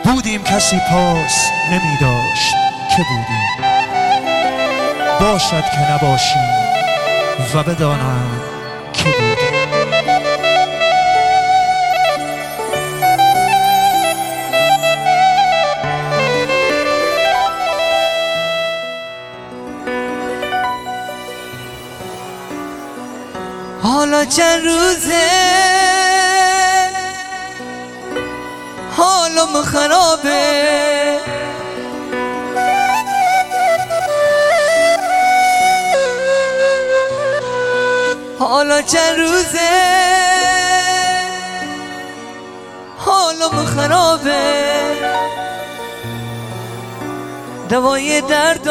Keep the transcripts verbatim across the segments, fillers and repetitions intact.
بودیم کسی پاس نمی داشت که بودیم، باشد که نباشیم و بدانم که بودیم. حالا چند روزه حالم خرابه، حالا چند روزه حالم خرابه، دوای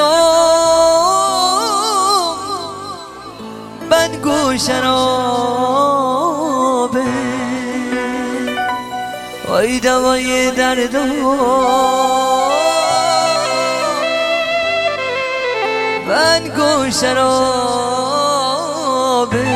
دردام بنگو شرابه، وای دوای دردام بنگو شرابه.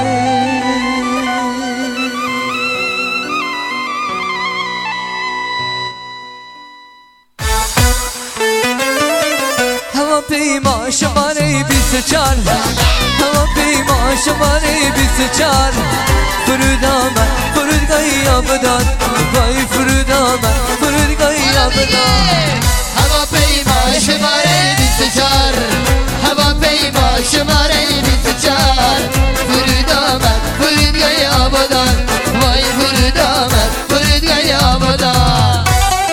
هواپیما شماره بیست و چهار، هواپیما شماره بیست و چهار، فرود آمد فرودگاهی آبادان، وای فرود آمد فرودگاهی آبادان. هواپیما شماره بیست و چهار، هواپیما شماره بیست و چهار، فرود آمد فرودگاهی آبادان، وای فرود آمد فرودگاهی آبادان.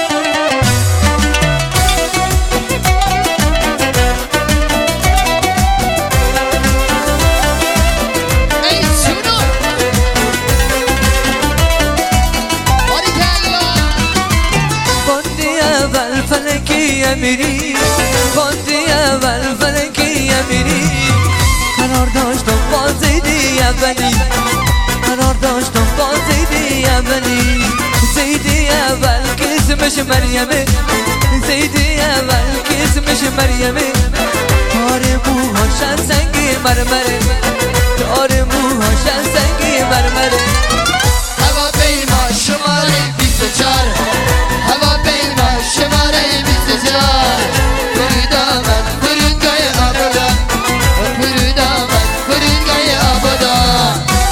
امیری باندی اول فلکی امیری، قرار داشتم با زیدی اولی، قرار داشتم با زیدی اولی. زیدی اول که اسمش مریمه، زیدی اول که اسمش مریمه، تار موهاشن سنگی مرمره، تار موهاشن سنگی مرمره. هواپیما شماره بیست و چهار، هواپیما شماره بیست و چهار، فرود آمد فرودگاه آبادان، فرود آمد فرودگاه آبادان.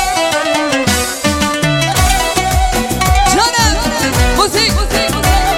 جانم موسیقی موسیقی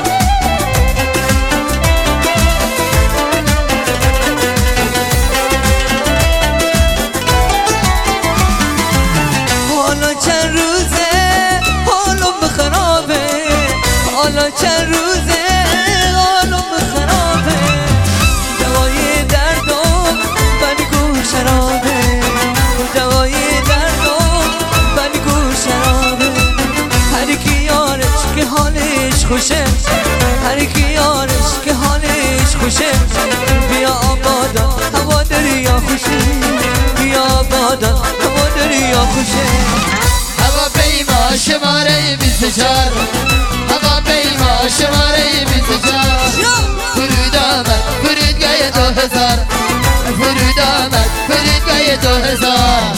حالا چند روزه حالم خرابه، حالا چند روزه حالم خرابه، دوای دردم بنگو شرابه، دوای دردم بنگو شرابه. هر کی یارش که حالش خوشه، هر کی یارش که حالش خوشه، بیا آبادان هوا دریا خوشه، بیا آبادان هوا دریا خوشه. هواپیما شماره بیست و چهار، هواپیما شماره بیست و چهار، فرود آمد فرودگاه دو هزار، فرود آمد فرودگاه دو هزار.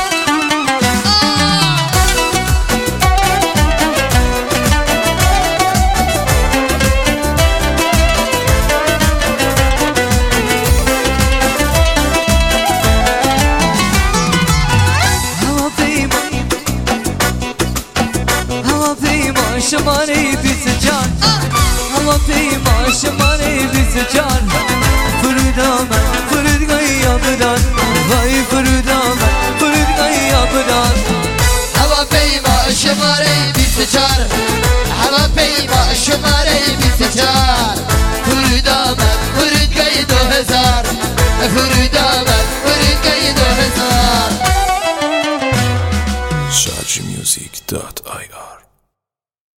شماره بیست و چهار، هواپیما شماره بیست و چهار، فرود آمد فرودگاهی آبادان، وای فرود آمد فرودگاهی آبادان. هواپیما شماره بیست و چهار، هواپیما شماره بیست و چهار، فرود آمد فرودگاه دو هزار، فرود آمد فرودگاه دو هزار. شارژ میوزیک دات